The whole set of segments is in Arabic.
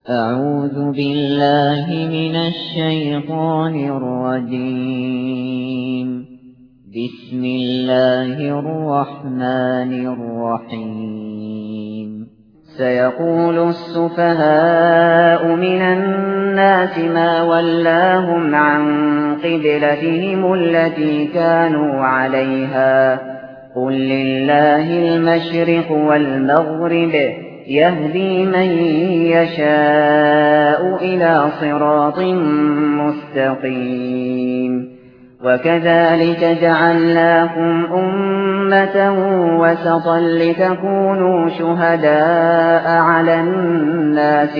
أعوذ بالله من الشيطان الرجيم. بسم الله الرحمن الرحيم. سيقول السفهاء من الناس ما ولاهم عن قبلتهم التي كانوا عليها قل لله المشرق والمغرب يهدي من يشاء إلى صراط مستقيم. وكذلك جعلناكم أمة وسطا لتكونوا شهداء على الناس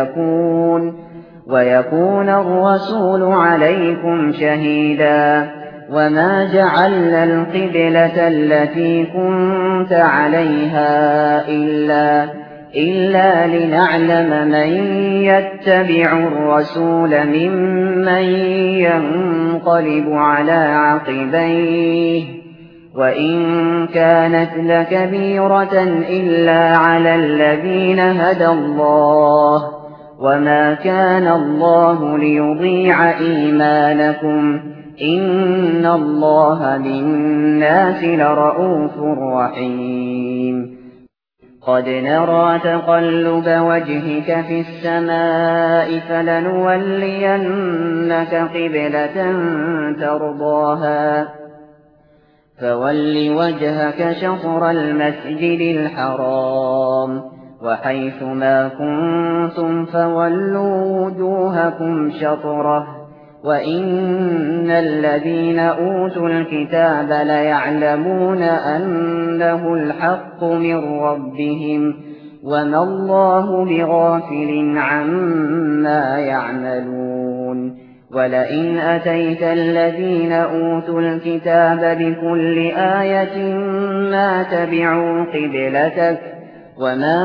ويكون الرسول عليكم شهيدا. وما جعلنا القبلة التي كنت عليها إلا لنعلم من يتبع الرسول ممن ينقلب على عقبيه وإن كانت لكبيرة إلا على الذين هدى الله وما كان الله ليضيع إيمانكم إن الله بالناس لرءوف رحيم. قد نرى تقلب وجهك في السماء فلنولينك قبلة ترضاها فول وجهك شطر المسجد الحرام وحيث ما كنتم فولوا وجوهكم شطره وإن الذين أوتوا الكتاب ليعلمون أنه الحق من ربهم وما الله بغافل عما يعملون. ولئن أتيت الذين أوتوا الكتاب بكل آية ما تبعوا قبلتك وما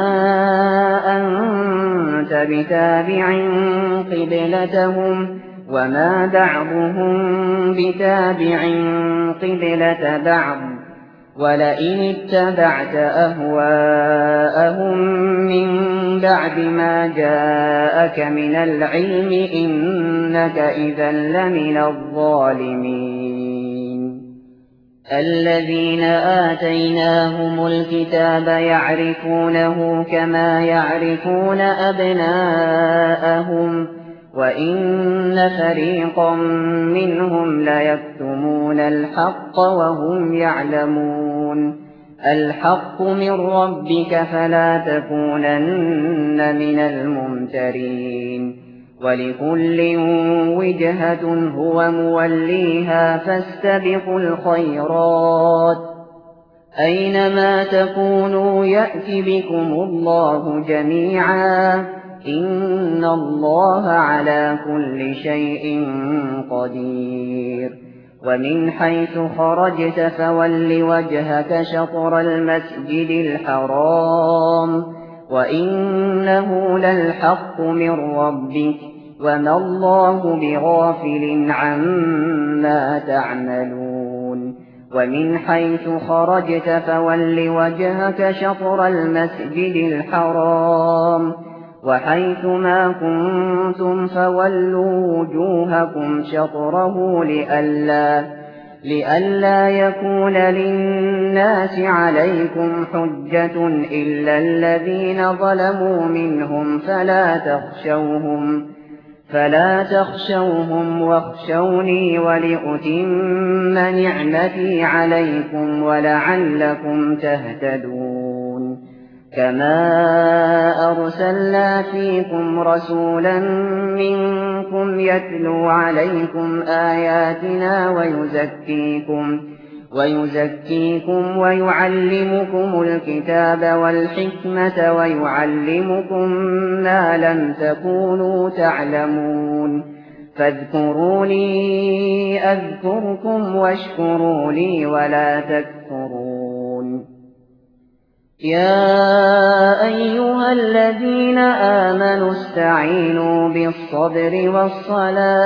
أنت بتابع قبلتهم وما بعضهم بتابع قبلة بعض. ولئن اتبعت أهواءهم من بعد ما جاءك من العلم إنك إذا لمن الظالمين. الذين آتيناهم الكتاب يعرفونه كما يعرفون أبناءهم وإن فريقا منهم ليكتمون الحق وهم يعلمون. الحق من ربك فلا تكونن من الممترين. ولكل وجهة هو موليها فاستبقوا الخيرات أينما تكونوا يأت بكم الله جميعا إن الله على كل شيء قدير. ومن حيث خرجت فول وجهك شطر المسجد الحرام وإنه للحق من ربك وما الله بغافل عما تعملون. ومن حيث خرجت فول وجهك شطر المسجد الحرام وحيث ما كنتم فولوا وجوهكم شطره لئلا يكون للناس عليكم حجة إلا الذين ظلموا منهم فلا تخشوهم واخشوني ولأتم نعمتي عليكم ولعلكم تهتدون. كما أرسلنا فيكم رسولا منكم يتلو عليكم آياتنا ويزكيكم ويعلمكم الكتاب والحكمة ويعلمكم ما لم تكونوا تعلمون. فاذكروني أذكركم واشكروا لي ولا تكفرون. يا أيها الذين آمنوا استعينوا بالصبر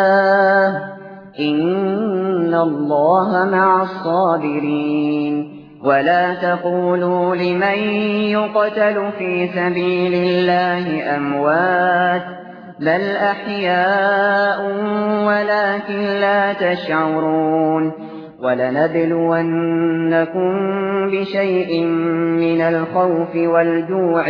والصلاة إن الله مع الصابرين. ولا تقولوا لمن يقتل في سبيل الله أموات بل أحياء ولكن لا تشعرون ولنبلونكم بشيء من الخوف والجوع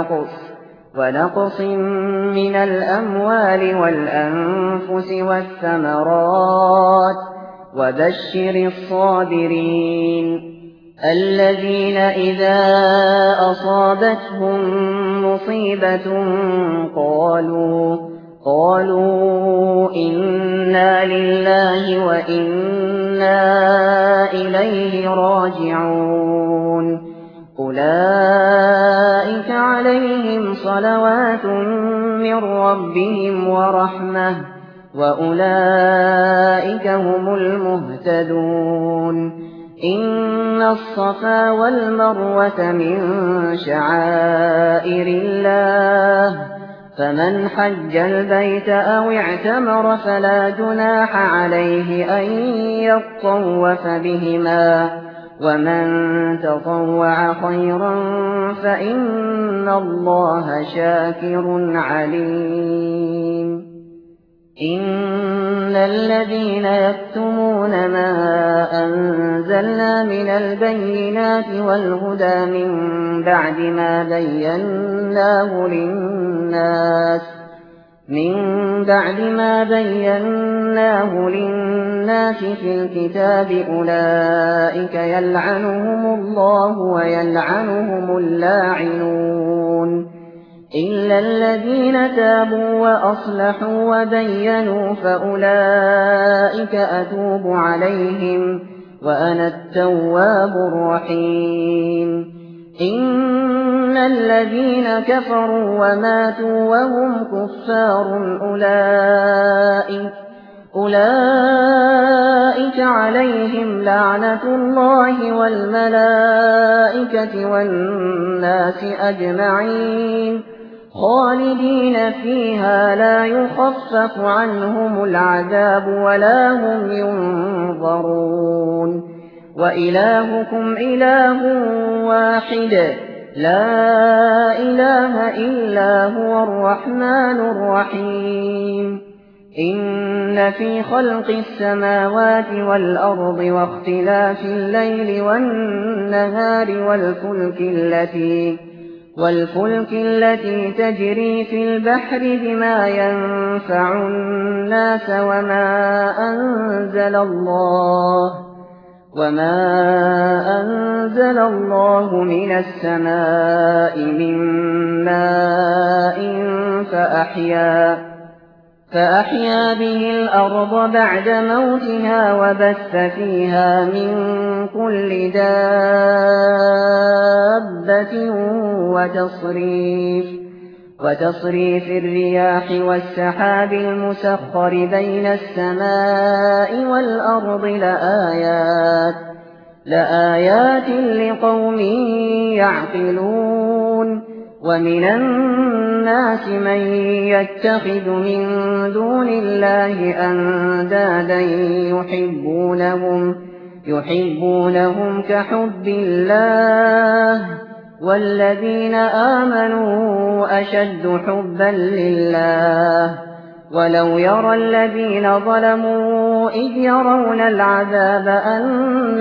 ونقص من الأموال والأنفس والثمرات وبشر الصابرين الذين إذا أصابتهم مصيبة قالوا إنا لله وإنا إليه راجعون أولئك عليهم صلوات من ربهم ورحمة وأولئك هم المهتدون إن الصفا والمروة من شعائر الله فمن حج البيت أو اعتمر فلا جناح عليه أن يطوف بهما ومن تطوع خيرا فإن الله شاكر عليم إن الذين يكتمون ما أنزلنا من البينات والهدى من بعد ما بيناه للناس في الكتاب أولئك يلعنهم الله ويلعنهم اللاعنون إلا الذين تابوا وأصلحوا وبينوا فأولئك أتوب عليهم وأنا التواب الرحيم إن الذين كفروا وماتوا وهم كفار أولئك عليهم لعنة الله والملائكة والناس أجمعين خالدين فيها لا يخفف عنهم العذاب ولا هم ينظرون وإلهكم إله واحد لا إله إلا هو الرحمن الرحيم إن في خلق السماوات والأرض واختلاف الليل والنهار والفلك التي تجري في البحر بما ينفع الناس وما أنزل الله من السماء من ماء فأحيا به الأرض بعد موتها وبث فيها من كل دابة وتصريف الرياح والسحاب المسخر بين السماء والأرض لآيات لقوم يعقلون ومن الناس من يتخذ من دون الله أندادا يحبونهم كحب الله والذين آمنوا أشد حبا لله ولو يرى الذين ظلموا إذ يرون العذاب أن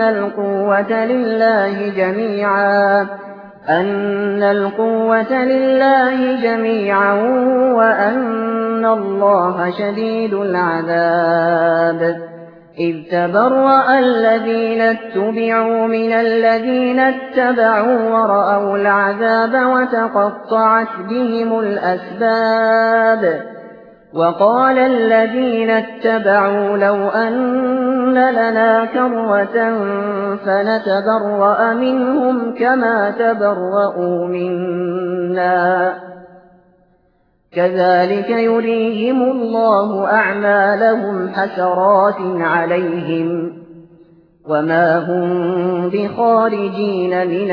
القوة لله جميعا وأن الله شديد العذاب إذ تبرأ الذين اتبعوا من الذين اتبعوا ورأوا العذاب وتقطعت بهم الأسباب وقال الذين اتبعوا لو أن لنا كرة فنتبرأ منهم كما تبرأوا منا كذلك يريهم الله أعمالهم حسرات عليهم وما هم بخارجين من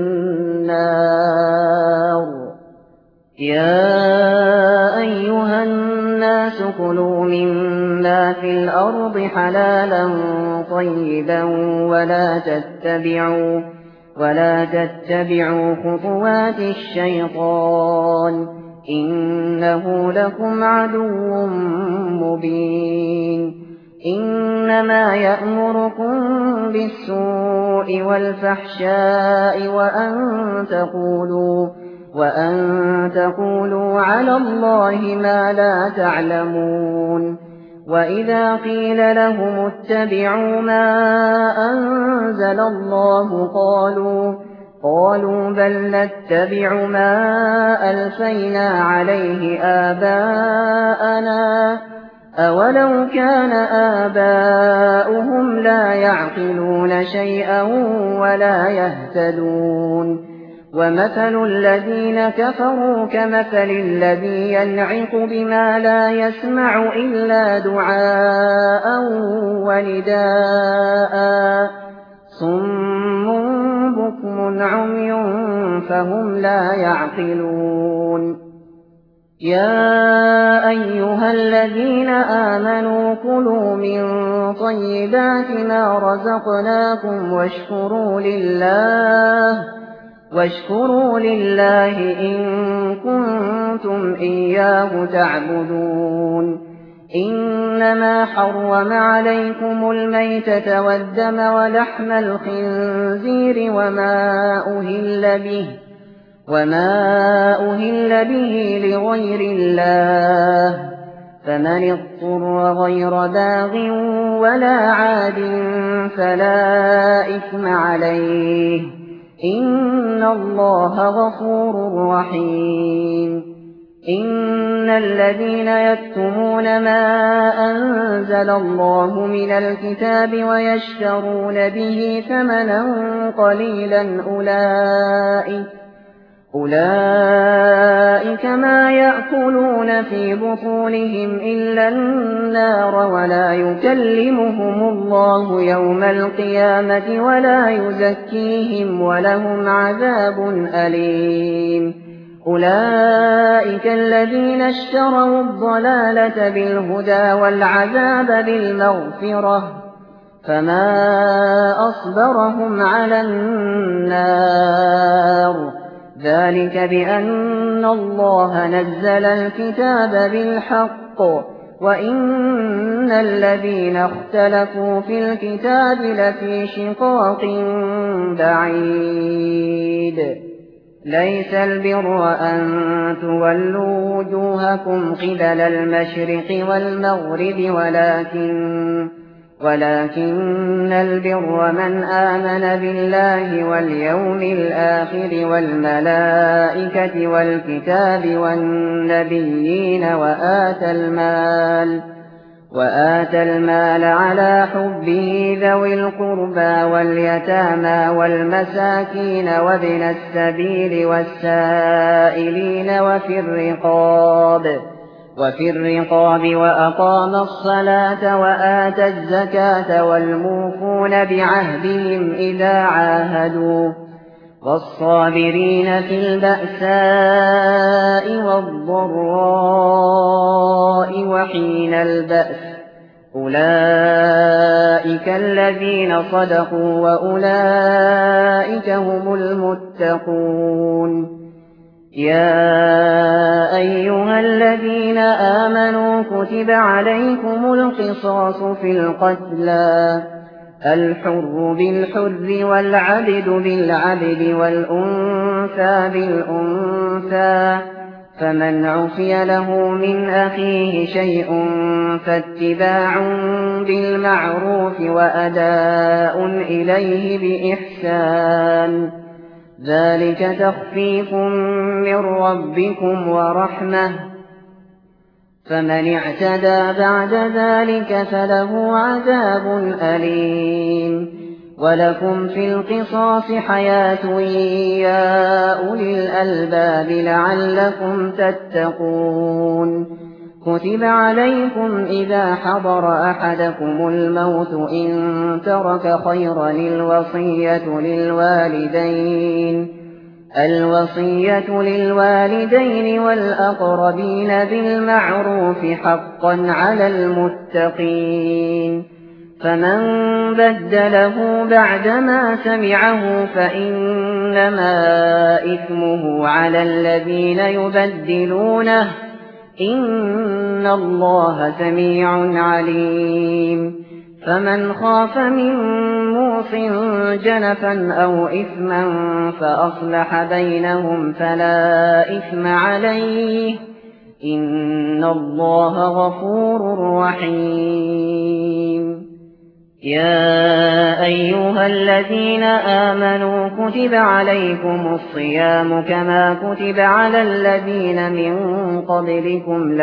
النار يا أيها الناس كلوا مما في الأرض حلالا طيبا ولا تتبعوا خطوات الشيطان إنه لكم عدو مبين إنما يأمركم بالسوء والفحشاء وأن تقولوا على الله ما لا تعلمون وإذا قيل لهم اتبعوا ما أنزل الله قالوا بل نتبع ما ألفينا عليه آباءنا أولو كان آباؤهم لا يعقلون شيئا ولا يهتدون ومثل الذين كفروا كمثل الذي ينعق بما لا يسمع إلا دعاء ونداء صم بكم عمي فهم لا يعقلون يا أيها الذين آمنوا كلوا من طيبات ما رزقناكم واشكروا لله إن كنتم إياه تعبدون إنما حرم عليكم الميتة والدم ولحم الخنزير وما أهل به لغير الله فمن اضطر غير باغ ولا عاد فلا إثم عليه إن الله غفور رحيم إن الذين يكتمون ما أنزل الله من الكتاب ويشترون به ثمنا قليلا أولئك ما يأكلون في بطونهم إلا النار ولا يكلمهم الله يوم القيامة ولا يزكيهم ولهم عذاب أليم أولئك الذين اشتروا الضلالة بالهدى والعذاب بالمغفرة فما أصبرهم على النار ذلك بأن الله نزل الكتاب بالحق وإن الذين اختلفوا في الكتاب لفي شقاق بعيد ليس البر أن تولوا وجوهكم قبل المشرق والمغرب ولكن البر من آمن بالله واليوم الآخر والملائكة والكتاب والنبيين وآتى المال على حبه ذوي القربى واليتامى والمساكين وابن السبيل والسائلين وفي الرقاب وأقام الصلاة وآتى الزكاة والموفون بعهدهم إذا عاهدوا والصابرين في البأساء والضراء وحين البأس أولئك الذين صدقوا وأولئك هم المتقون يا أيها الذين آمنوا كتب عليكم القصاص في القتلى الحر بالحر والعبد بالعبد والأنثى بالأنثى فمن عفي له من أخيه شيء فاتباع بالمعروف وأداء إليه بإحسان ذلك تخفيف من ربكم ورحمة فمن اعتدى بعد ذلك فله عذاب أليم ولكم في القصاص حياة يا أولي الألباب لعلكم تتقون كتب عليكم إذا حضر أحدكم الموت إن ترك خيرا الوصية للوالدين والأقربين بالمعروف حقا على المتقين فمن بدله بعدما سمعه فإنما إثمه على الذين يبدلونه إن الله سميع عليم فمن خاف من موص جنفا أو إثما فأصلح بينهم فلا إثم عليه إن الله غفور رحيم يا أيها الذين آمنوا كتب عليكم الصيام كما كتب على الذين من قبلكم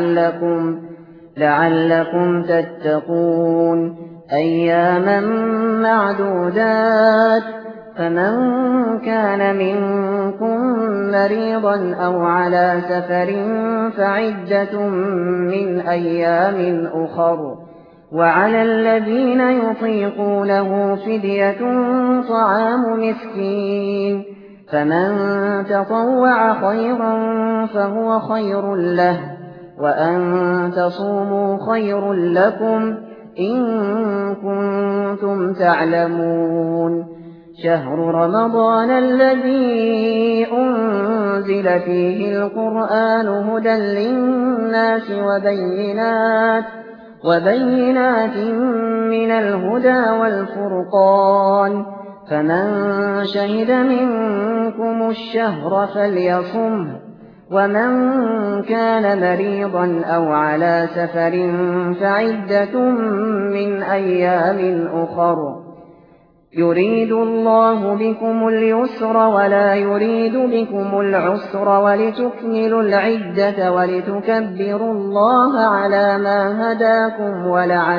لعلكم تتقون أياما معدودات فمن كان منكم مريضا أو على سفر فعدة من أيام أخر وعلى الذين يطيقونه فدية طعام مسكين فمن تطوع خيرا فهو خير له وأن تصوموا خير لكم إن كنتم تعلمون شهر رمضان الذي أنزل فيه القرآن هدى للناس وبينات من الهدى والفرقان فمن شهد منكم الشهر فليصمه ومن كان مريضا أو على سفر فعدة من أيام أخر يريد الله بكم اليسر ولا يريد بكم العسر ولتكملوا العدة ولتكبروا الله على ما هداكم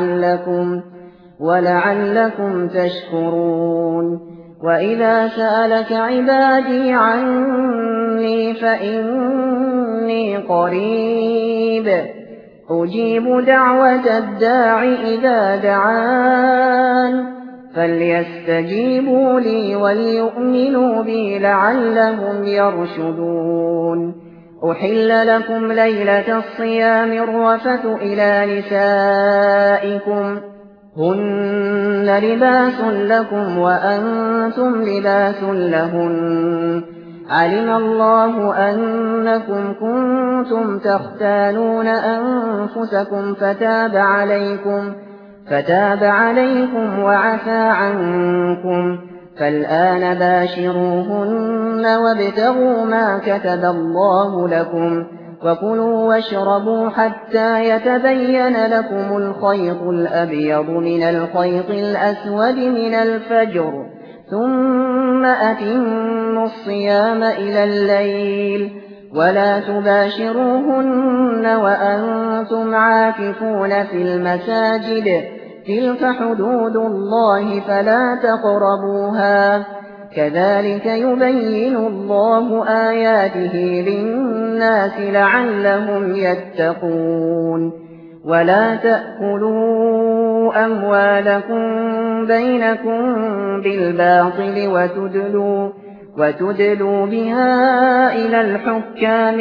ولعلكم تشكرون وإذا سألك عبادي عني فإني قريب أجيب دعوة الداع إذا دعان فليستجيبوا لي وليؤمنوا بي لعلهم يرشدون أحل لكم ليلة الصيام الرفث إلى نسائكم هن لباس لكم وأنتم لباس لهن علم الله أنكم كنتم تختانون أنفسكم فتاب عليكم وعفى عنكم فالآن باشروهن وابتغوا ما كتب الله لكم وكلوا واشربوا حتى يتبين لكم الخيط الأبيض من الخيط الأسود من الفجر ثم أتموا الصيام إلى الليل ولا تباشروهن وأنتم عاكفون في المساجد تلك حدود الله فلا تقربوها كذلك يبين الله آياته للناس لعلهم يتقون ولا تأكلوا أموالكم بينكم بالباطل وتدلوا بها إلى الحكام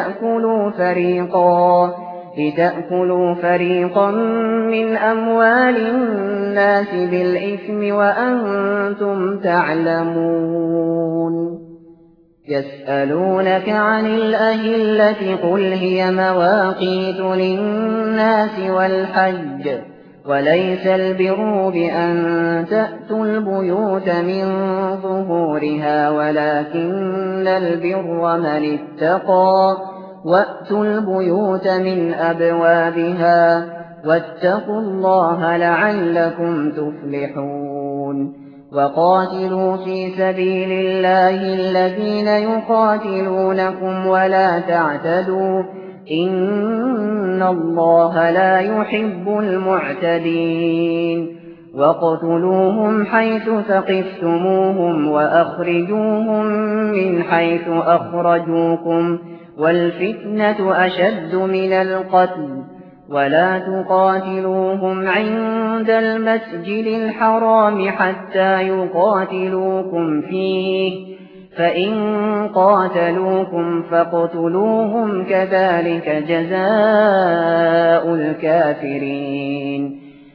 لتأكلوا فريقا من أموال الناس بالإثم وأنتم تعلمون يسألونك عن الأهلة قل هي مواقيت للناس والحج وليس البر بأن تأتوا البيوت من ظهورها ولكن البر من اتقى وأتوا البيوت من أبوابها واتقوا الله لعلكم تفلحون وقاتلوا في سبيل الله الذين يقاتلونكم ولا تعتدوا إن الله لا يحب المعتدين واقتلوهم حيث ثقفتموهم وأخرجوهم من حيث أخرجوكم والفتنة أشد من القتل ولا تقاتلوهم عند المسجد الحرام حتى يقاتلوكم فيه فإن قاتلوكم فاقتلوهم كذلك جزاء الكافرين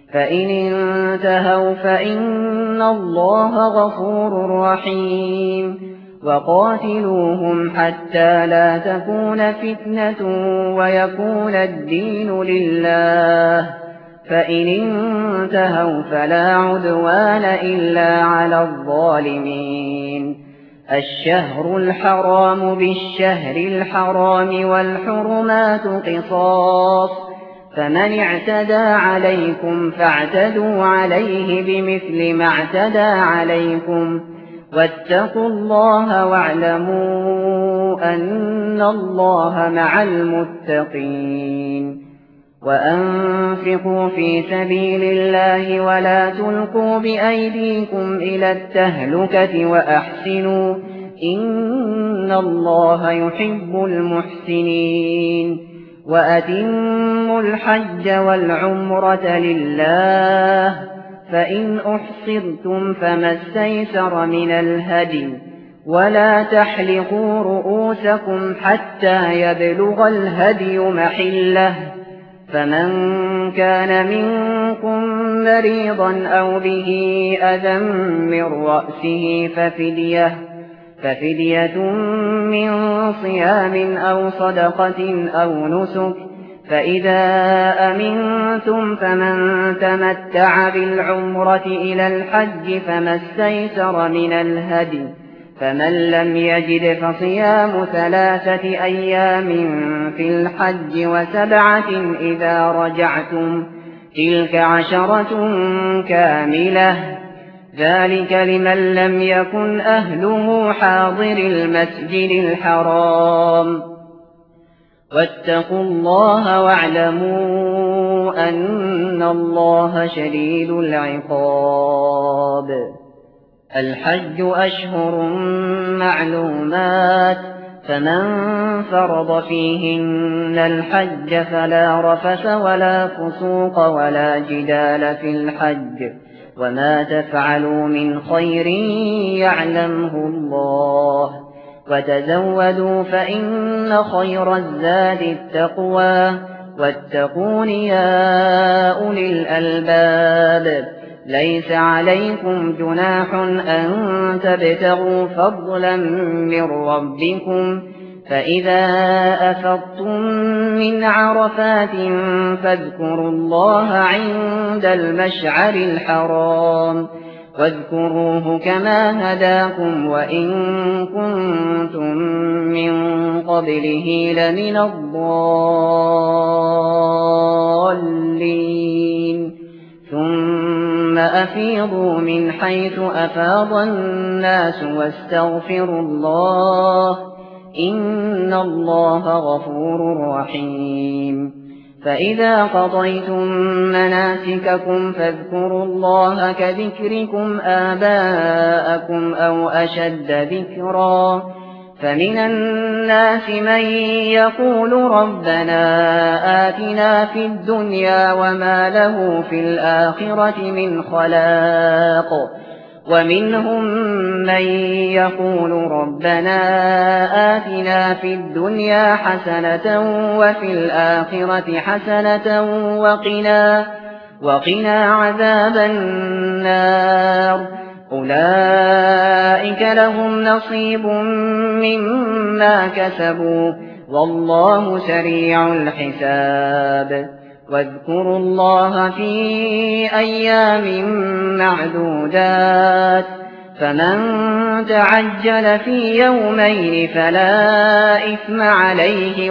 فإن انتهوا فإن الله غفور رحيم وقاتلوهم حتى لا تكون فتنة ويكون الدين لله فإن انتهوا فلا عدوان إلا على الظالمين الشهر الحرام بالشهر الحرام والحرمات قصاص فمن اعتدى عليكم فاعتدوا عليه بمثل ما اعتدى عليكم واتقوا الله واعلموا أن الله مع المتقين وأنفقوا في سبيل الله ولا تلقوا بأيديكم إلى التهلكة وأحسنوا إن الله يحب المحسنين وأتموا الحج والعمرة لله فإن أحصرتم فما استيسر من الهدي ولا تحلقوا رؤوسكم حتى يبلغ الهدي محله فمن كان منكم مريضا أو به أذى من رأسه ففدية من صيام أو صدقة أو نسك فإذا أمنتم فمن تمتع بالعمرة إلى الحج فما استيسر من الهدي فمن لم يجد فصيام 3 أيام في الحج و7 إذا رجعتم تلك 10 كاملة ذلك لمن لم يكن أهله حاضر المسجد الحرام واتقوا الله واعلموا أن الله شديد العقاب الحج أشهر معلومات فمن فرض فيهن الحج فلا رفث ولا فسوق ولا جدال في الحج وما تفعلوا من خير يعلمه الله وتزودوا فإن خير الزاد التقوى واتقون يا أولي الألباب ليس عليكم جناح أن تبتغوا فضلا من ربكم فإذا أفضتم من عرفات فاذكروا الله عند المشعر الحرام واذكروه كما هداكم وإن كنتم من قبله لمن الضالين ثم أفيضوا من حيث أفاض الناس واستغفروا الله إن الله غفور رحيم فإذا قضيتم مناسككم فاذكروا الله كذكركم آباءكم أو أشد ذكرا فمن الناس من يقول ربنا آتنا في الدنيا وما له في الآخرة من خلاق ومنهم من يقول ربنا آتنا في الدنيا حسنة وفي الآخرة حسنة وقنا عذاب النار أولئك لهم نصيب مما كسبوا والله سريع الحساب واذكروا الله في أيام معدودات فمن تعجل في يومين فلا إثم عليه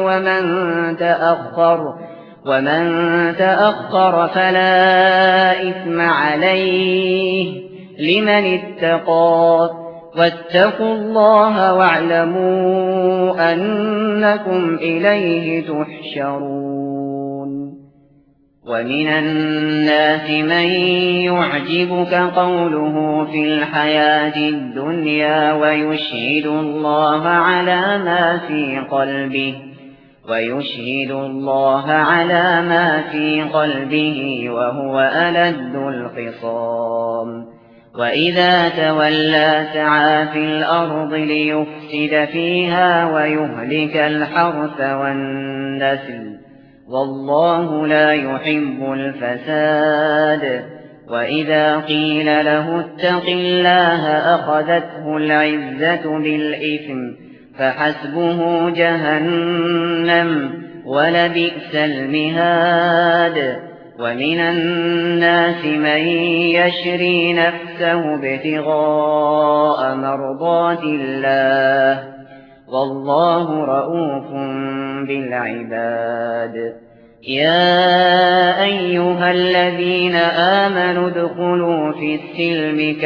ومن تأخر فلا إثم عليه لمن اتقى واتقوا الله واعلموا أنكم إليه تحشرون ومن الناس من يعجبك قوله في الحياة الدنيا ويشهد الله على ما في قلبه وهو ألد الخصام وإذا تولى سعى في الأرض ليفسد فيها ويهلك الحرث والنسل والله لا يحب الفساد. وإذا قيل له اتق الله أخذته العزة بالإثم فحسبه جهنم ولبئس المهاد. ومن الناس من يشري نفسه ابتغاء مرضات الله والله رءوف بالعباد. يا أيها الذين آمنوا ادخلوا في السلم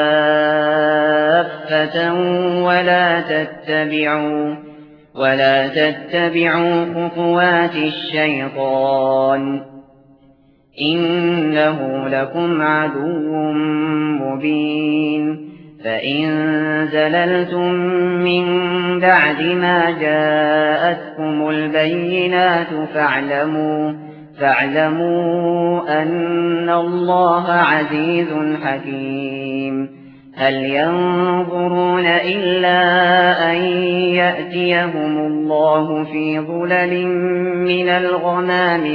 كافة ولا تتبعوا خطوات الشيطان إنه لكم عدو مبين. فإن زللتم من بعد ما جاءتكم البينات فاعلموا أن الله عزيز حكيم. هل ينظرون إلا أن يأتيهم الله في ظلل من الغمام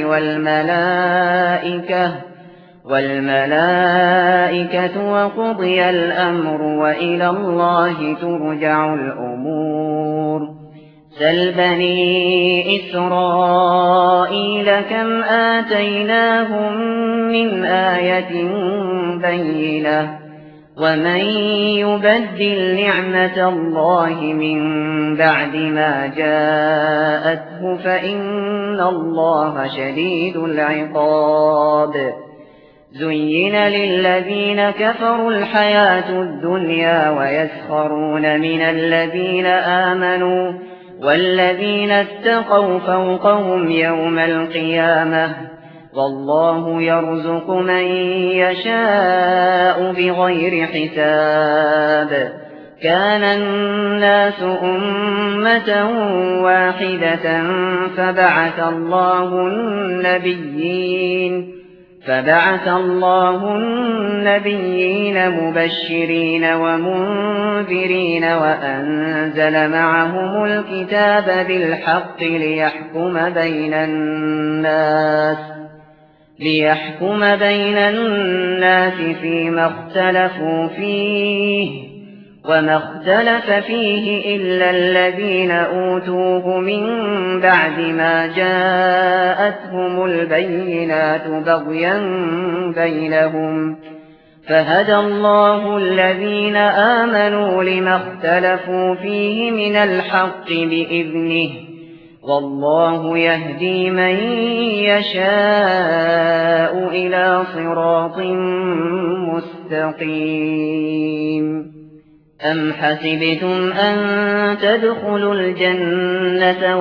والملائكة وقضي الأمر وإلى الله ترجع الأمور. سل بني إسرائيل كم آتيناهم من آية بينة ومن يبدل نعمة الله من بعد ما جاءته فإن الله شديد العقاب. زين للذين كفروا الحياة الدنيا ويسخرون من الذين آمنوا والذين اتقوا فوقهم يوم القيامة والله يرزق من يشاء بغير حساب. كان الناس أمة واحدة فبعث الله النبيين مبشرين ومنذرين وأنزل معهم الكتاب بالحق ليحكم بين الناس فيما اختلفوا فيه وما اختلف فيه إلا الذين أوتوه من بعد ما جاءتهم البينات بغيا بينهم فهدى الله الذين آمنوا لما اختلفوا فيه من الحق بإذنه والله يهدي من يشاء إلى صراط مستقيم. أم حسبتم أن تدخلوا الجنة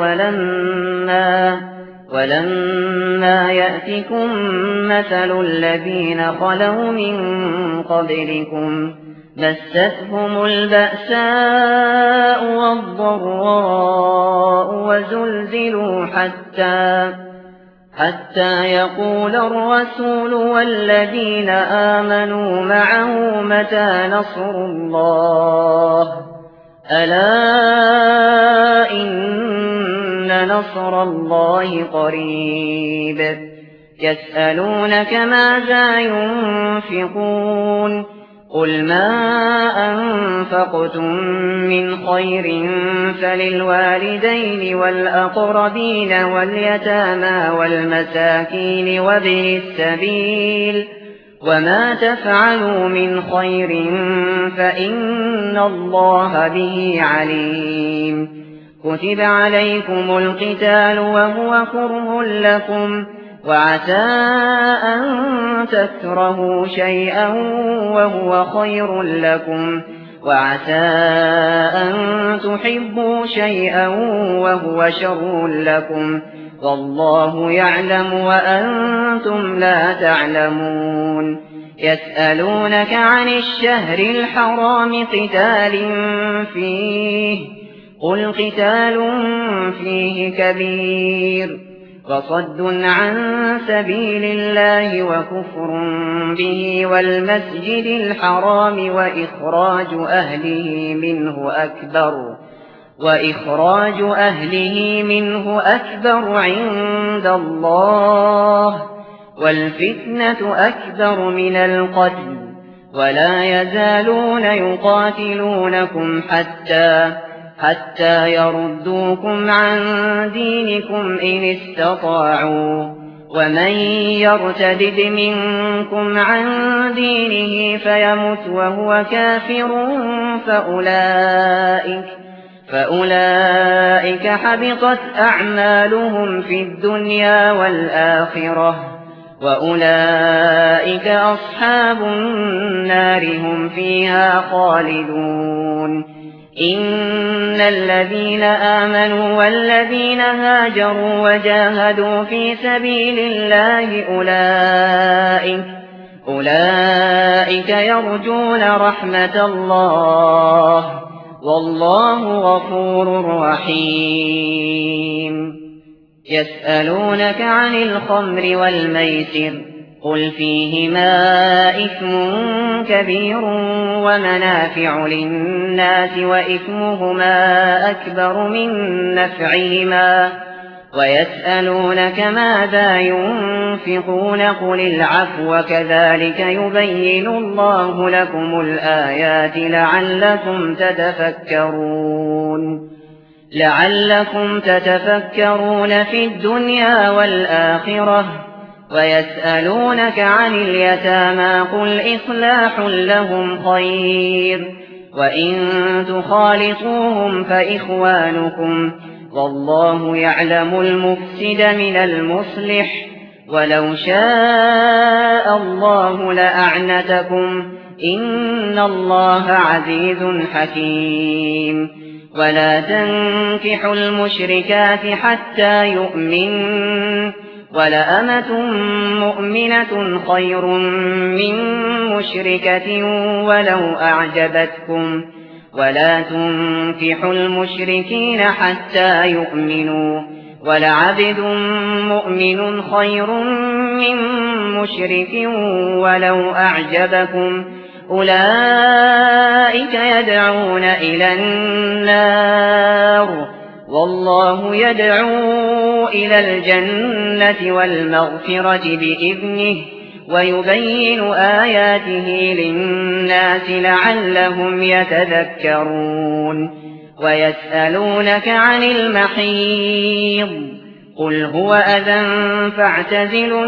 ولما يأتكم مثل الذين خلوا من قبلكم مستهم البأساء والضراء وزلزلوا حتى يقول الرسول والذين آمنوا معه متى نصر الله ألا إن نصر الله قريب. يسألونك ماذا ينفقون قل ما أنفقتم من خير فللوالدين والأقربين واليتامى والمساكين وابن السبيل وما تفعلوا من خير فإن الله به عليم. كتب عليكم القتال وهو كره لكم وعسى أن تكرهوا شيئا وهو خير لكم وعسى أن تحبوا شيئا وهو شر لكم والله يعلم وأنتم لا تعلمون. يسألونك عن الشهر الحرام قتال فيه قل قتال فيه كبير وصد عن سبيل الله وكفر به والمسجد الحرام وإخراج أهله منه أكبر وإخراج أهله منه أكبر عند الله، والفتنة أكبر من القتل، ولا يزالون يقاتلونكم حتى يردوكم عن دينكم إن استطاعوا، ومن يرتد منكم عن دينه فيمت وهو كافر فأولئك حبطت أعمالهم في الدنيا والآخرة، وأولئك أصحاب النار هم فيها خالدون. إن الذين آمنوا والذين هاجروا وجاهدوا في سبيل الله أولئك يرجون رحمة الله، والله غفور رحيم. يسألونك عن الخمر والميسر، قل فيهما إثم كبير ومنافع للناس وإثمهما أكبر من نفعهما، ويسألونك ماذا ينفقون قل العفو كذلك يبين الله لكم الآيات لعلكم تتفكرون في الدنيا والآخرة. ويسألونك عن اليتامى قل إصلاح لهم خير، وإن تخالطوهم فإخوانكم، والله يعلم المفسد من المصلح، ولو شاء الله لأعنتكم، إن الله عزيز حكيم. ولا تنكحوا المشركات حتى يؤمنوا، ولأمة مؤمنة خير من مشركة ولو أعجبتكم، ولا تنكحوا المشركين حتى يؤمنوا، ولعبد مؤمن خير من مشرك ولو أعجبكم، أولئك يدعون إلى النار، والله يدعو إلى الجنة والمغفرة بإذنه، ويبين آياته للناس لعلهم يتذكرون. ويسألونك عن المحيض، قل هو أذى فاعتزلوا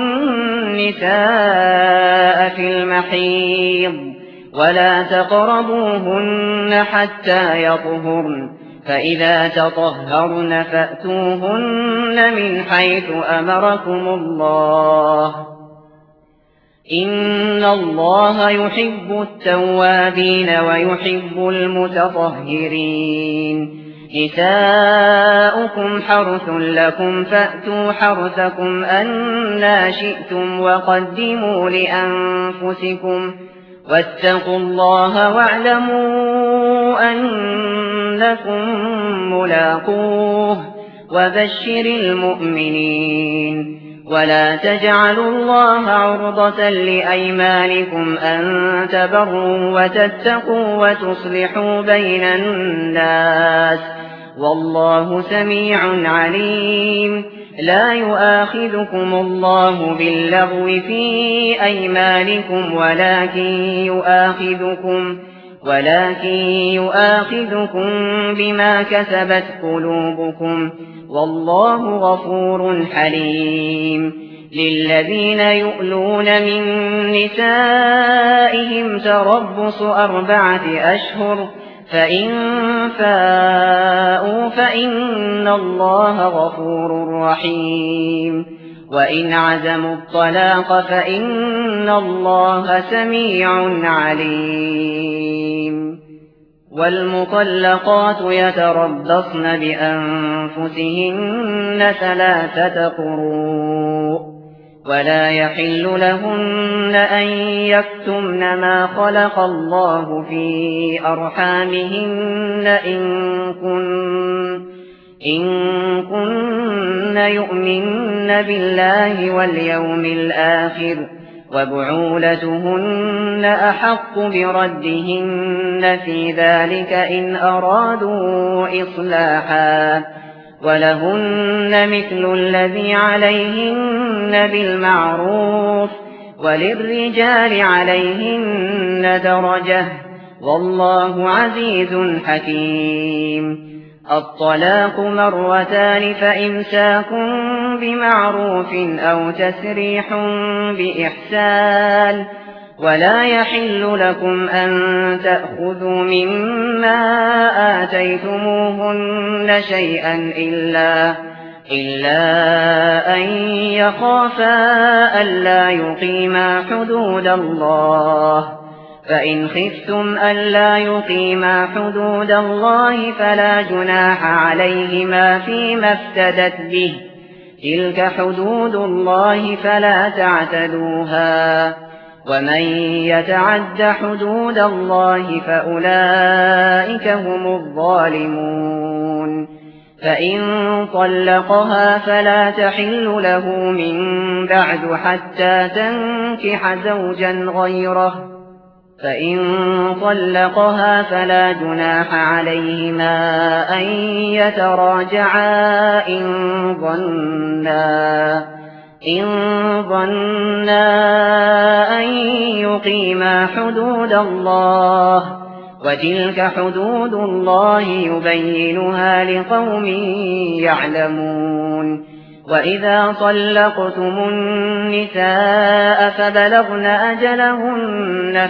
النساء في المحيض، ولا تقربوهن حتى يطهرن، فإذا تطهرن فأتوهن من حيث أمركم الله، إن الله يحب التوابين ويحب المتطهرين. نساؤكم حرث لكم فأتوا حرثكم أنى شئتم وقدموا لأنفسكم، واتقوا الله واعلموا أنكم ملاقوه، وبشر المؤمنين. ولا تجعلوا الله عرضة لأيمانكم أن تبروا وتتقوا وتصلحوا بين الناس، والله سميع عليم. لا يؤاخذكم الله باللغو في أيمانكم ولكن يؤاخذكم بما كسبت قلوبكم، والله غفور حليم. للذين يؤلون من نسائهم تربص 4 أشهر، فإن فاءوا فإن الله غفور رحيم، وإن عزموا الطلاق فإن الله سميع عليم. والمطلقات يتربصن بأنفسهن 3 قروء، ولا يحل لهن أن يكتمن ما خلق الله في أرحامهن إن كن يؤمن بالله واليوم الآخر، وبعولتهن أحق بردهن في ذلك إن أرادوا إصلاحا ولهن مثل الذي عليهن بالمعروف وللرجال عليهن درجة والله عزيز حكيم الطلاق مرتان فإمساك بمعروف أو تسريح بإحسان ولا يحل لكم أن تأخذوا مما آتيتموهن شيئا إلا أن يخافا ألا يقيما حدود الله فإن خفتم ألا يقيما حدود الله فلا جناح عليهما فيما افتدت به تلك حدود الله فلا تعتدوها ومن يتعد حدود الله فأولئك هم الظالمون فإن طلقها فلا تحل له من بعد حتى تنكح زوجا غيره فإن طلقها فلا جناح عليهما أن يتراجعا إن ظنا أن يقيما حدود الله وتلك حدود الله يبينها لقوم يعلمون وإذا طلقتم النساء فبلغن أجلهن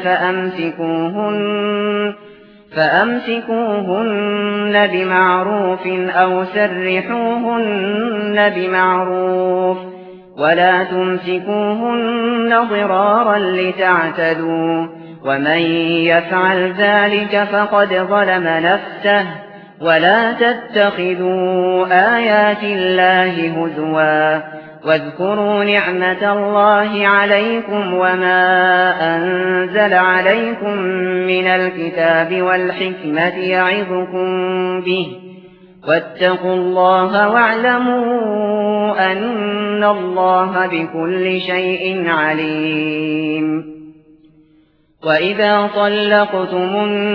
فأمسكوهن بمعروف أو سرحوهن بمعروف ولا تمسكوهن ضرارا لتعتدوا ومن يفعل ذلك فقد ظلم نفسه ولا تتخذوا آيات الله هزوا واذكروا نعمة الله عليكم وما أنزل عليكم من الكتاب والحكمة يعظكم به واتقوا الله واعلموا أن الله بكل شيء عليم وإذا طلقتم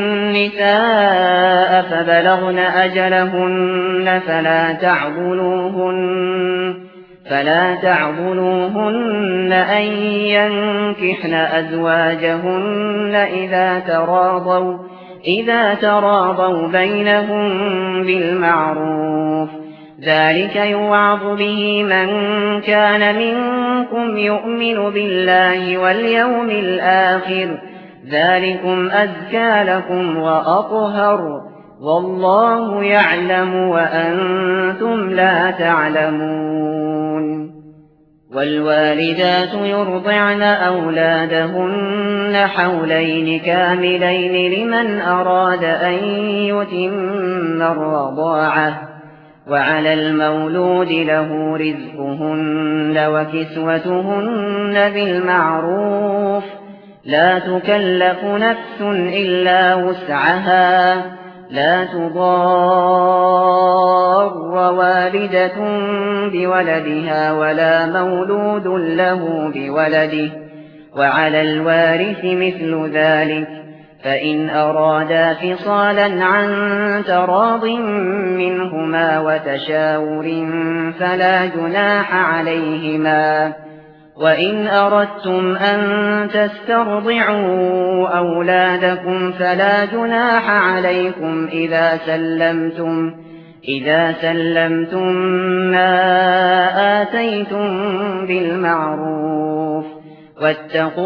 النساء فبلغن أجلهن فلا تعضلوهن أن ينكحن أزواجهن إذا تراضوا بينهم بالمعروف ذلك يوعظ به من كان منكم يؤمن بالله واليوم الآخر ذلكم أزكى لكم وأطهر والله يعلم وأنتم لا تعلمون والوالدات يرضعن أولادهن حولين كاملين لمن أراد أن يتم الرضاعة وعلى المولود له رزقهن وكسوتهن بالمعروف لا تكلف نفس إلا وسعها لا تضار والدة بولدها ولا مولود له بولده وعلى الوارث مثل ذلك فإن أرادا فصالا عن تراض منهما وتشاور فلا جناح عليهما وإن أردتم أن تسترضعوا أولادكم فلا جناح عليكم إذا سلمتم ما آتيتم بالمعروف واتقوا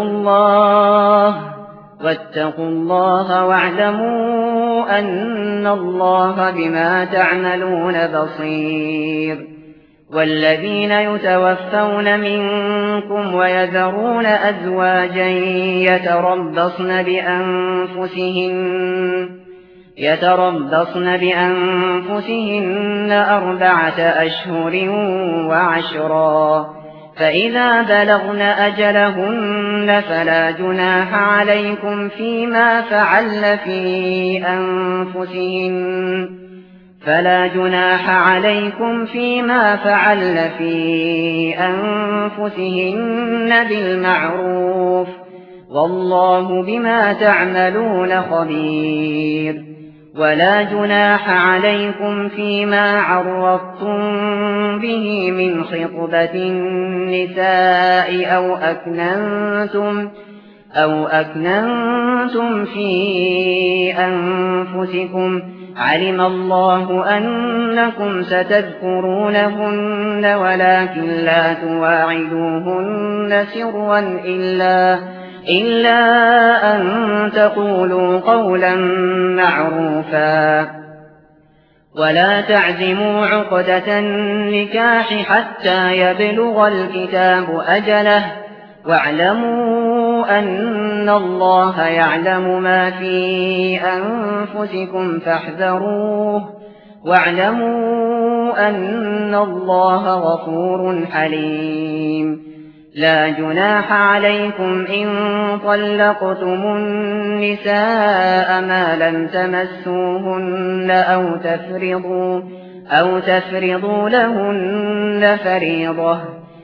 الله واعلموا أن الله بما تعملون بصير والذين يتوفون منكم ويذرون أزواجا يتربصن بأنفسهن 4 أشهر وعشرا فإذا بلغن أجلهن فلا جناح عليكم فيما فلا جناح عليكم فيما فعلن في أنفسهن بالمعروف والله بما تعملون خبير ولا جناح عليكم فيما عرضتم به من خطبة النساء أو أكننتم في أنفسكم علم الله أنكم ستذكرونهن ولكن لا تواعدوهن سرا إلا أن تقولوا قولا معروفا ولا تعزموا عقدة النكاح حتى يبلغ الكتاب أجله واعلموا أن الله يعلم ما في أنفسكم فاحذروه واعلموا أن الله غفور حليم لا جناح عليكم إن طلقتم النساء ما لم تمسوهن أو تفرضوا لهن فريضة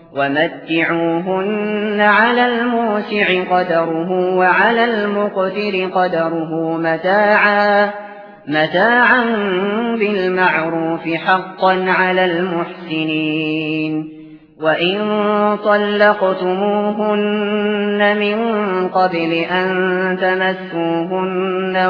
ومتعوهن على الموسع قدره وعلى المقتر قدره متاعا بالمعروف حقا على المحسنين وإن طلقتموهن من قبل أن تمسوهن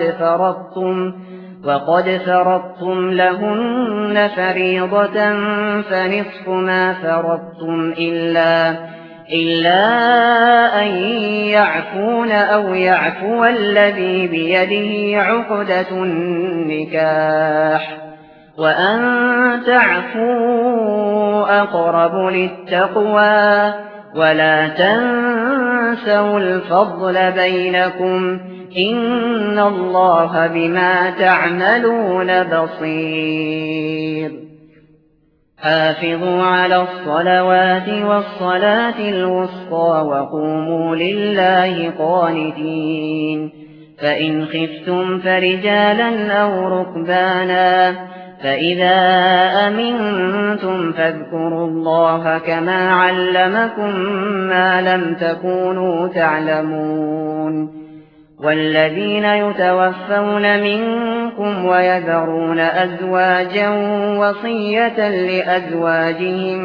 وقد فرضتم لهن فريضة فنصف ما فرضتم إلا أن يعفون أو يعفو الذي بيده عقدة النكاح وأن تعفوا أقرب للتقوى ولا تنسوا الفضل بينكم إن الله بما تعملون بصير حافظوا على الصلوات والصلاة الوسطى وقوموا لله قانتين فإن خفتم فرجالا أو ركبانا فإذا أمنتم فاذكروا الله كما علمكم ما لم تكونوا تعلمون والذين يتوفون منكم ويذرون أزواجا وصية لأزواجهم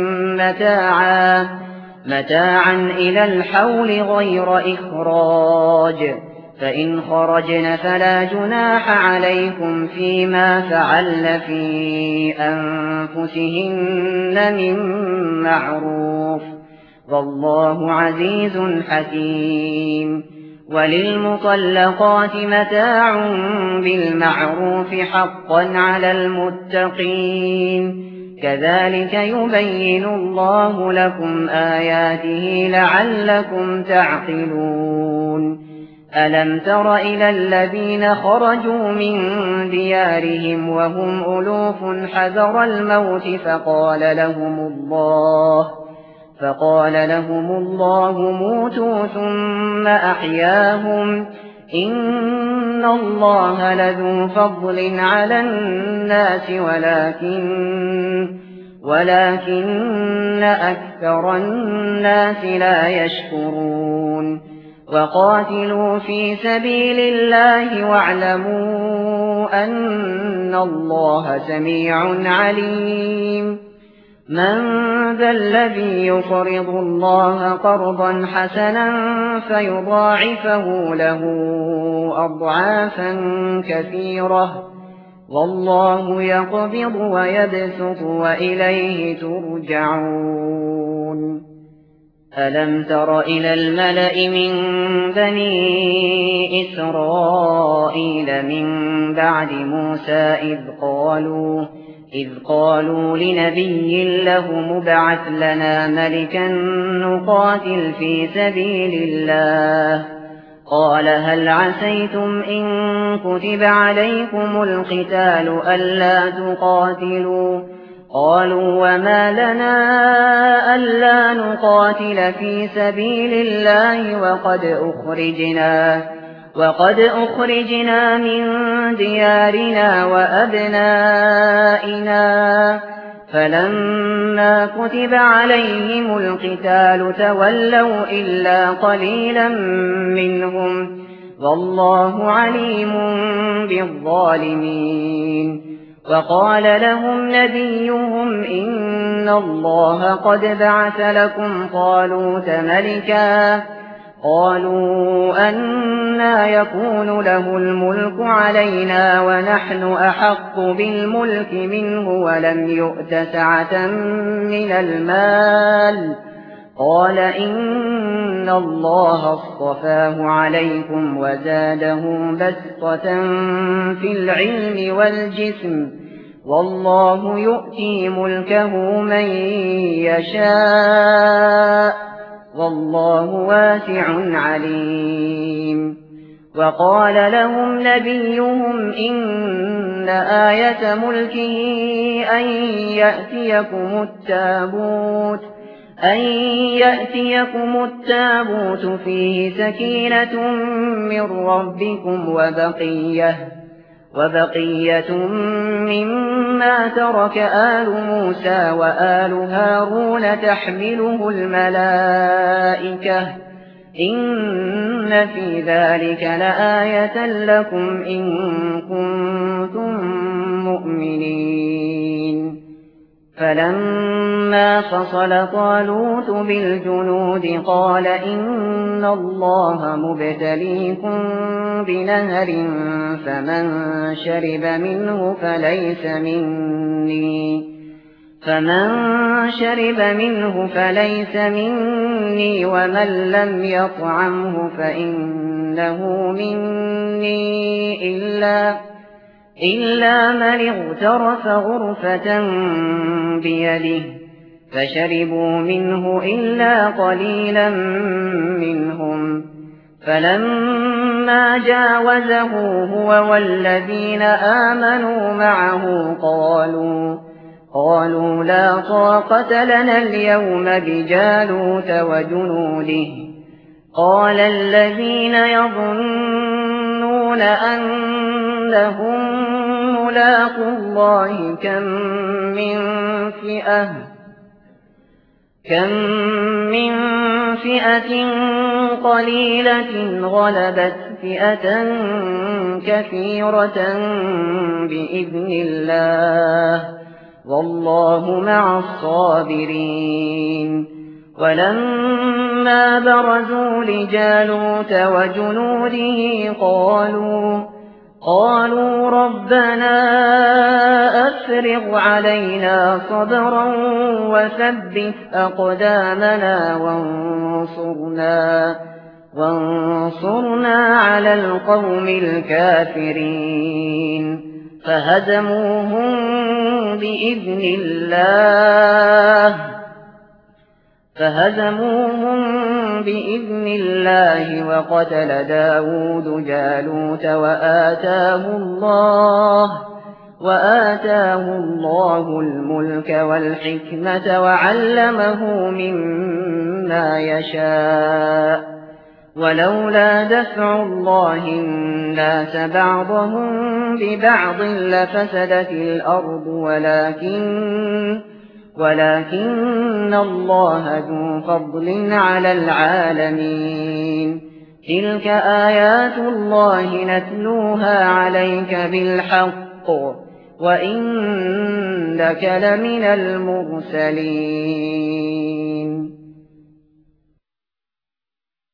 متاعا إلى الحول غير إخراج فإن خرجن فلا جناح عليكم فيما فعلن في أنفسهن من معروف والله عزيز حكيم وللمطلقات متاع بالمعروف حقا على المتقين كذلك يبين الله لكم آياته لعلكم تعقلون ألم تر إلى الذين خرجوا من ديارهم وهم ألوف حذر الموت فقال لهم الله موتوا ثم أحياهم إن الله لذو فضل على الناس ولكن أكثر الناس لا يشكرون وقاتلوا في سبيل الله واعلموا أن الله سميع عليم من ذا الذي يقرض الله قرضا حسنا فيضاعفه له أضعافا كثيرة والله يقبض ويبسط وإليه ترجعون ألم تر إلى الملأ من بني إسرائيل من بعد موسى إذ قالوا لنبي له مبعث لنا ملكا نقاتل في سبيل الله قال هل عسيتم إن كتب عليكم القتال ألا تقاتلوا قالوا وما لنا ألا نقاتل في سبيل الله وقد أخرجنا من ديارنا وأبنائنا فلما كتب عليهم القتال تولوا إلا قليلا منهم والله عليم بالظالمين. وقال لهم نبيهم إن الله قد بعث لكم طالوت ملكا قالوا أنى يكون له الملك علينا ونحن أحق بالملك منه ولم يؤت سعة من المال قال إن الله اصطفاه عليكم وزاده بسطة في العلم والجسم والله يؤتي ملكه من يشاء والله واسع عليم. وقال لهم نبيهم إن آية ملكه أن يأتيكم التابوت فيه سكينة من ربكم وبقية مما ترك آل موسى وآل هارون تحمله الملائكة إن في ذلك لآية لكم إن كنتم مؤمنين. فلما فصل طالوت بالجنود قال إن الله مبتليكم بنهر فمن شرب منه فليس مني ومن لم يطعمه فإنه مني إلا من اغترف غرفة بيده فشربوا منه إلا قليلا منهم. فلما جاوزه هو والذين آمنوا معه قالوا لا طاقة لنا اليوم بجالوت وجنوده. قال الذين يظنون أنهم ملاقو الله كم من فئة قليلة غلبت فئة كثيرة بإذن الله والله مع الصابرين. ولما برزوا لجالوت وجنوده قالوا ربنا أفرغ علينا صبرا وثبت أقدامنا وانصرنا على القوم الكافرين. فهزموهم بإذن الله وقتل داود جالوت وآتاه الله الملك والحكمة وعلمه مما يشاء. ولولا دفع الله الناس بعضهم ببعض لفسدت الأرض ولكن الله ذو فضل على العالمين. تلك آيات الله نتلوها عليك بالحق وإنك لمن المرسلين.